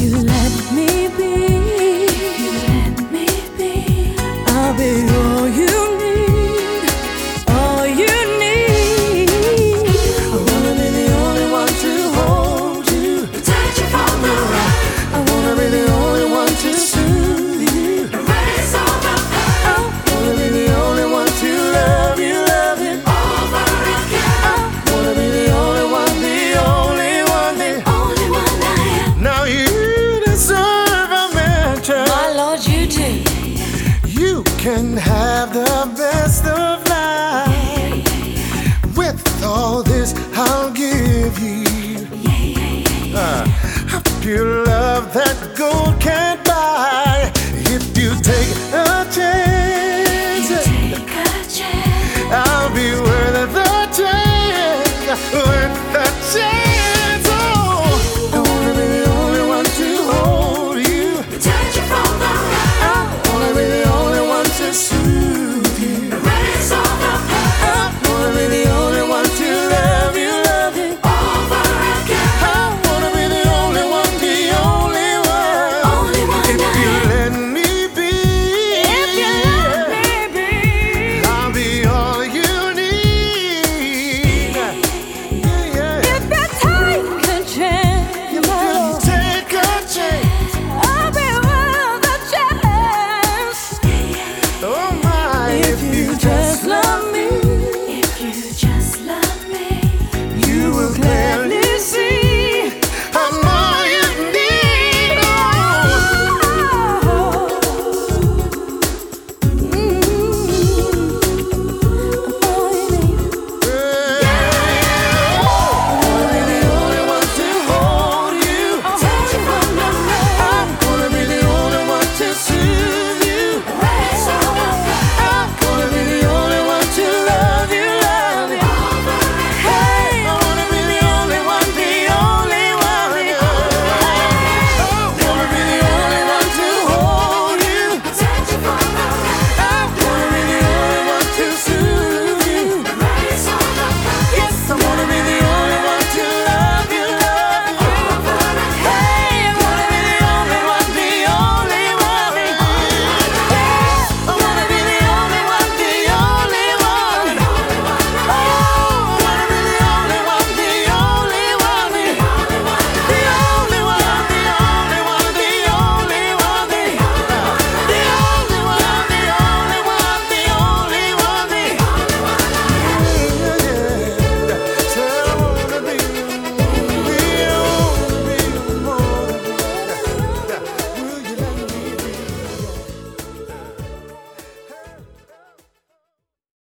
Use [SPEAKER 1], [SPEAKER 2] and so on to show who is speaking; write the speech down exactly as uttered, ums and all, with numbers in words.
[SPEAKER 1] you let me be, if you let me be, I'll be all you need, all you need. I wanna be the only one to hold you, protect you from the rain. I wanna be the only one to soothe you, erase all the pain. I wanna be the only one to love you, love you over again. I wanna be the only one, the only one, the only one I am.
[SPEAKER 2] Now you deserve a mention.
[SPEAKER 1] My Lord, you do.
[SPEAKER 2] You can have the best of life. With all this, I'll give you uh, a pure love that gold can't buy. If you take a chance,
[SPEAKER 1] Take a chance.
[SPEAKER 2] I'll be worth the chance, worth the chance.